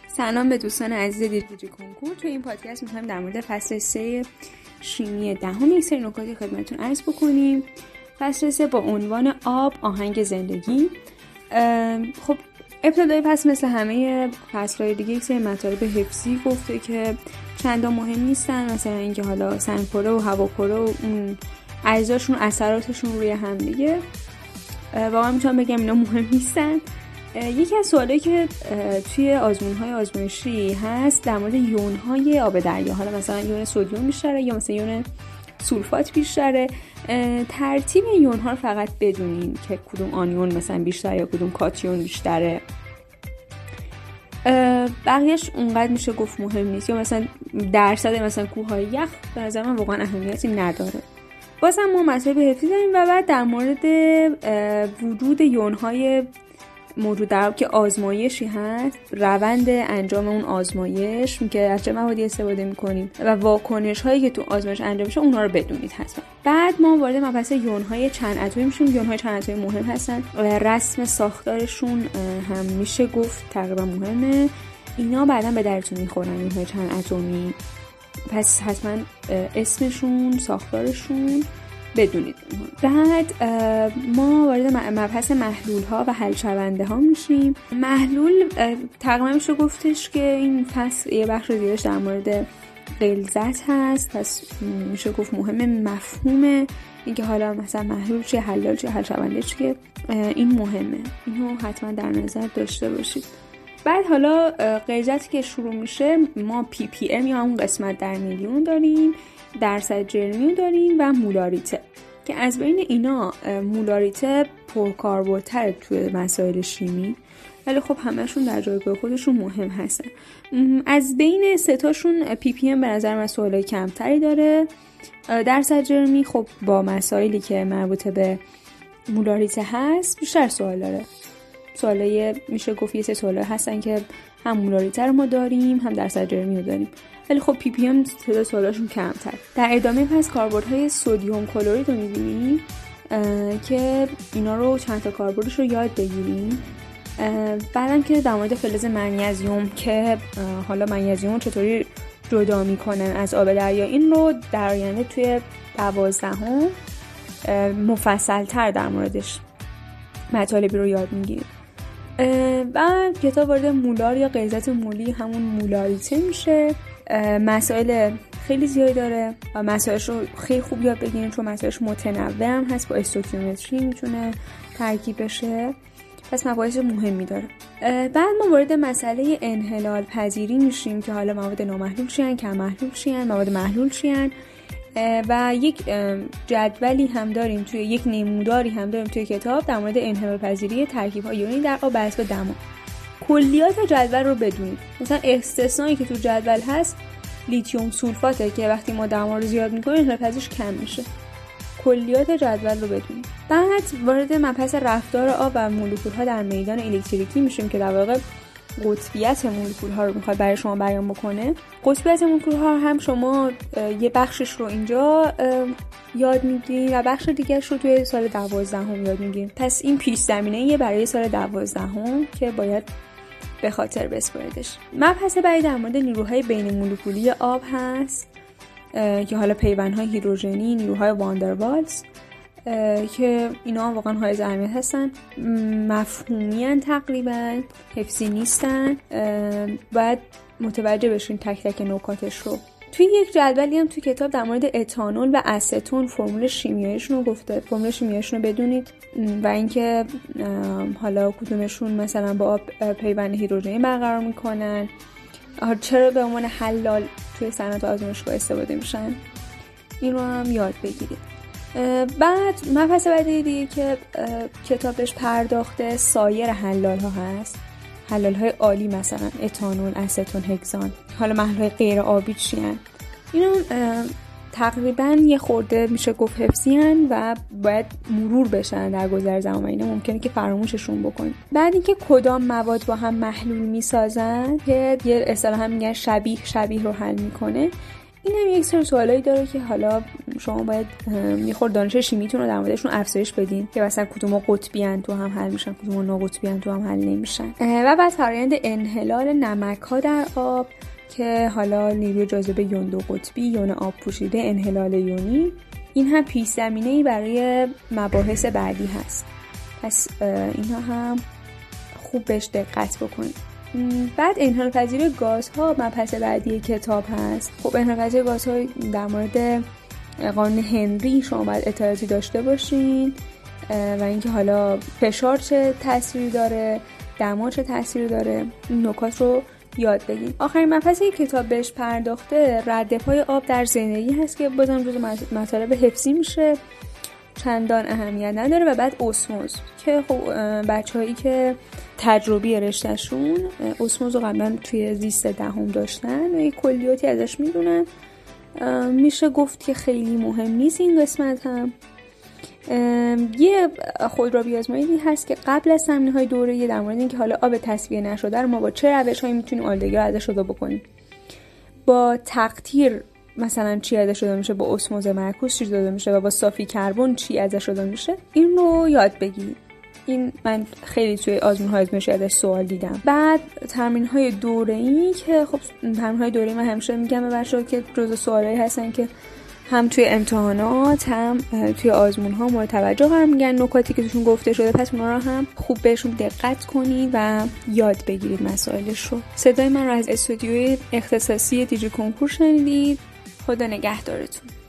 سلام به دوستان عزیز دیجی کنکور. تو این پادکست می‌خوایم در مورد فصل 3 شیمی دهم یک سری نکاتی خدمتتون عرض بکنیم. فصل 3 با عنوان آب آهنگ زندگی. خب ابتدای فصل مثل همه فصل‌های دیگه یک سری مطالب حفظی گفته که چندان مهم نیستن، مثلا اینکه حالا سنگ‌پره و هواپره و اون اجزاشون اثراتشون روی هم دیگه واقعا میتونم بگم اینا مهم نیستن. یکی از سوالایی که توی آزمون‌های آزمایشی هست در مورد یون‌های آب دریا، حالا مثلا یون سدیم بیشتره یا مثلا یون سولفات بیشتره، ترتیب یون‌ها رو فقط بدونین که کدوم آنیون مثلا بیشتره یا کدوم کاتیون بیشتره. بقیهش اونقدر میشه گفت مهم نیست، یا مثلا درصد مثلا کوههای یخ به نظر من واقعا اهمیتی نداره. بازم ما مطالب حفظی داریم و بعد در مورد وجود یون‌های موجود در که آزمایشی هست، روند انجام اون آزمایش که از چه موادی استفاده می‌کنیم و واکنش هایی که تو آزمایش انجام میشه اونها رو بدونید حتما. بعد ما وارد مبحث یون‌های چند اتمی میشیم. یون‌های چند اتمی مهم هستن، رسم ساختارشون هم میشه گفت تقریبا مهمه. اینا بعداً به درتون میخورن یون‌های چند اتمی، پس حتما اسمشون، ساختارشون بدونید. بعد ما وارد مبحث محلول ها و حل شونده ها میشیم. محلول تقریبا میشه گفتش که این فصل یه بخش زیادش در مورد غلظت هست، پس میشه گفت مهم مفهوم اینکه حالا مثلا محلول چیه، حلال چیه، حل شونده چیه، این مهمه، اینو حتما در نظر داشته باشید. بعد حالا غلظتی که شروع میشه ما ppm یا اون قسمت در میلیون داریم، درصد جرمی داریم و مولاریته که از بین اینا مولاریته پرکاربردتره توی مسائل شیمی، ولی خب همشون در جایگاه خودشون مهم هستن. از بین سه تاشون ppm به نظر من سوالای کمتری داره. درصد جرمی خب با مسائلی که مربوط به مولاریته هست بیشتر سوال داره. سوالای میشه گفت یه سه سوال هستن که هم مولاریته رو ما داریم هم درصد جرمی رو داریم، ولی خب ppm تعداد سوالاشون کمتر. در ادامه پس کاربردهای سدیم کلرید رو می‌بینیم که اینا رو چند تا کاربردش رو یاد بگیریم. بعدم که در مورد فلز منیزیم که حالا منیزیم چطوری جدا میکنن از آب دریا، این رو در آینده توی 12 مفصل‌تر در موردش مطالبی رو یاد میگیریم. بعد کتاب وارد مولار یا غلظت مولی همون مولاریته میشه. مسائل خیلی زیادی داره و مسائلش رو خیلی خوب یاد بگیریم چون مسائلش متنوع هم هست، با استوکیومتری میتونه ترکیب بشه، پس مباحث مهمی داره. بعد ما وارد مسئله انحلال پذیری میشیم که حالا مواد نامحلول چیان، کم محلول چیان، مواد محلول چیان، و یک جدولی هم داریم توی یک نموداری هم داریم توی کتاب در مورد انحلال پذیری ترکیب‌های یونی در آب بر حسب دما. کلیات جدول رو بدونید. مثلا استثنایی که تو جدول هست لیتیوم سولفاته که وقتی ما دما رو زیاد می‌کنیم انحلال پذیریش کم میشه. کلیات جدول رو بدونید. بعد وارد مبحث رفتار آب و مولکول‌ها در میدان الکتریکی میشیم که در واقع قطبیت مولکول‌ها رو میخواد برای شما بیان بکنه. قطبیت مولکول‌ها هم شما یه بخشش رو اینجا یاد میگیرید و بخش دیگرش رو توی سال 12 یاد میگیرید. پس این پیش زمینه‌ایه برای سال 12 که باید به خاطر بسپاریدش. مبحث بعدی در مورد نیروهای بین مولکولی آب هست که حالا پیوندهای هیدروژنی، نیروهای واندروالز که اینا واقعا حائز اهمیت هستن، مفهومی ان، تقریبا حفظی نیستن، باید متوجه بشین تک تک نکاتش رو. توی یک جدولی هم توی کتاب در مورد اتانول و استون فرمول شیمیاییشون رو گفته، فرمول شیمیاییشون رو بدونید و اینکه حالا کدومشون مثلا با آب پیوند هیدروژنی برقرار میکنن، چرا به عنوان حلال توی صنعت آزمایشگاه استفاده میشن، این رو هم یاد بگیرید. بعد مبحث بعدی دیگه که کتابش پرداخته سایر حلال ها هست، حلال های عالی مثلا اتانول، استون، هگزان. حالا محلول های غیر آبی چی هن؟ اینا تقریبا یه خورده میشه گفت حفظی هن و باید مرور بشن در گذر زمان، اینا ممکنه که فراموششون بکنید. بعد اینکه کدام مواد با هم محلول میسازن که یه اصطلاحا میگن شبیه رو حل میکنه، این هم یک سری سوالایی داره که حالا شما باید یه خورده دانش شیمیتون رو در موردشون افزایش بدین که مثلا کدوم قطبی ان تو هم حل میشن، کدوم ناقطبی ان تو هم حل نمیشن. و بعد فرآیند انحلال نمک‌ها در آب که حالا نیروی جاذبه یون 2 قطبی، یون آب پوشیده، انحلال یونی، این هم پیش زمینه‌ای برای مباحث بعدی هست. پس اینها هم خوب بهش دقت بکنید. بعد انحلال پذیری گازها مبحث بعدی کتاب هست. خب انحلال پذیری گازها در مورد قانون هنری شما باید اطلاعاتی داشته باشین و اینکه حالا فشار چه تأثیری داره، دما چه تأثیری داره، این نکات رو یاد بگیرید. آخرین مبحثی که کتاب بهش پرداخته رد پای آب در زندگی هست که بازم جزو مطالب حفظی میشه، چندان اهمیت نداره. و بعد اسموز که خب بچه‌هایی که تجربی رشتهشون اسموز رو قبلا توی زیست دهم داشتن و یه کلیاتی ازش میدونن، میشه گفت که خیلی مهم نیست این قسمت هم. یه خودروی آزمایشی هست که قبل از تمرین‌های دوره‌ای در مورد اینکه حالا آب تصفیه نشده رو ما با چه روش‌هایی میتونیم آلودگی رو ازش جدا بکنیم. با تقطیر مثلا چی ازش جدا میشه، با اسموز معکوس چی جدا میشه و با صافی کربن چی ازش جدا میشه، این رو یاد بگیرید. این من خیلی توی آزمون‌های آزمایشی ازش سوال دیدم. بعد تمرین‌های دوره‌ای که خب تمرین‌های دوره‌ای من همیشه میگم به بچه‌ها که جزء سوالایی هستن که هم توی امتحانات هم توی آزمون‌ها مورد توجه قرار میگیرن، نکاتی که توشون گفته شده، پس اونا رو هم خوب بهشون دقت کنید و یاد بگیرید مسائلش رو. صدای من رو از استودیوی اختصاصی دیجی کنکور شنیدید. خدا نگهدارتون.